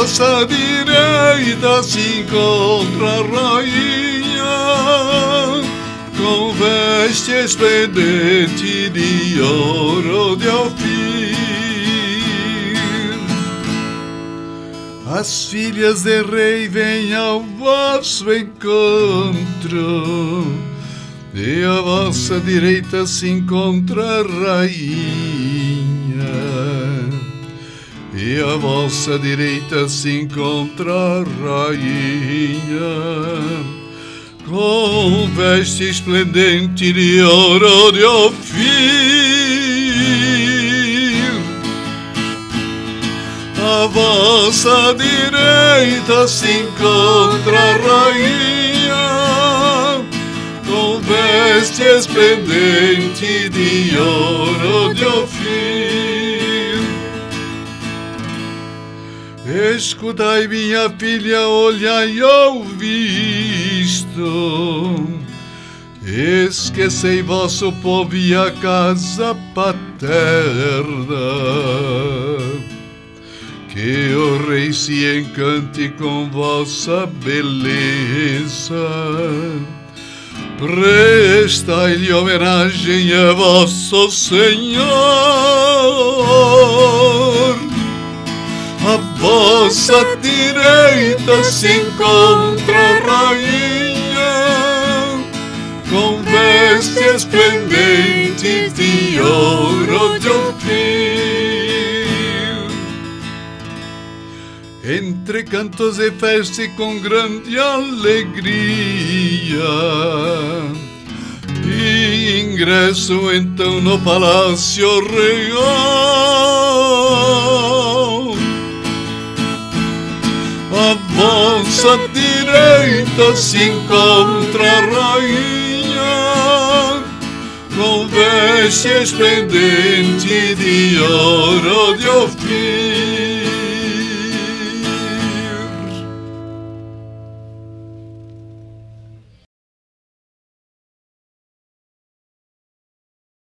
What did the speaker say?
vossa direita se encontra a rainha, com veste esplendente de ouro de Ofir. As filhas de rei vêm ao vosso encontro, e à vossa direita se encontra a rainha, e à vossa direita se encontra a rainha, com veste esplendente de ouro de Ofir. À vossa direita se encontra a rainha, com veste esplendente de ouro de Ofir. Escutai, minha filha, olhai, ouvisto, esquecei vosso povo e a casa paterna, que o rei se encante com vossa beleza. Prestai-lhe homenagem a vosso Senhor. À vossa direita se encontra a rainha, com veste esplendente de ouro de Ofir. Entre cantos e festa e com grande alegria, e ingresso então no palácio real. À vossa direita se encontra a rainha, com veste esplendente de ouro de Ofir.